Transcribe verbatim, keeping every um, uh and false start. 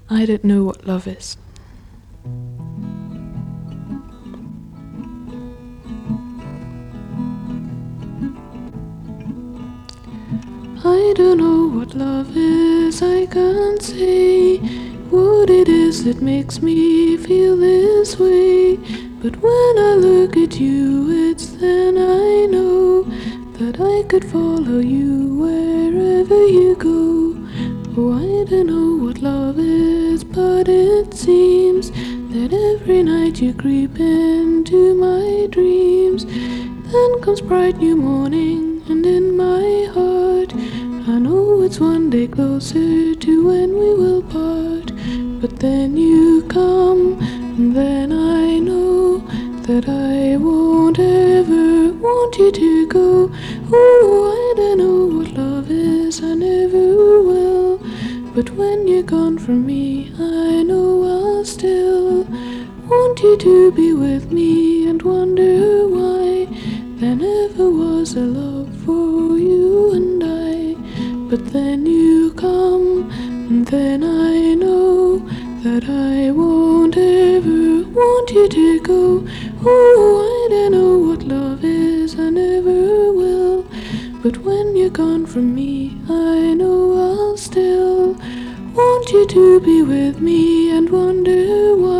I don't know what love is. I don't know what love is, I can't say what it is that makes me feel this way. But when I look at you, it's then I know that I could follow you wherever you go. Oh, I don't know what love is, but it seems that every night you creep into my dreams. Then comes bright new morning, and in my heart I know it's one day closer to when we will part. But then you come, and then I know that I won't ever want you to go. Oh, I don't know what love is, I never will. But when you're gone from me, I know I'll still want you to be with me, and wonder why there never was a love for you and I. But then you come, and then I know that I won't ever want you to go. Oh, I don't know what love is, I never will. But when you're gone from me, I know I'll still want you to be with me, and wonder why